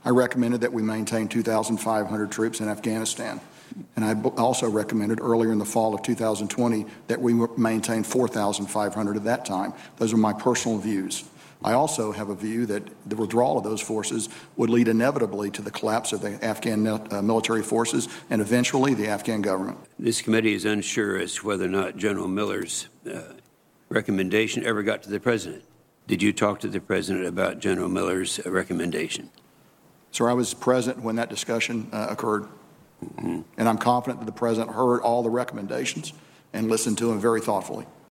I recommended that we maintain 2,500 troops in Afghanistan. And I also recommended earlier in the fall of 2020 that we maintain 4,500 at that time. Those are my personal views. I also have a view that the withdrawal of those forces would lead inevitably to the collapse of the Afghan military forces and eventually the Afghan government. This committee is unsure as to whether or not General Miller's recommendation ever got to the President. Did you talk to the President about General Miller's recommendation? Sir, I was present when that discussion occurred. And I'm confident that the President heard all the recommendations and listened to them very thoughtfully.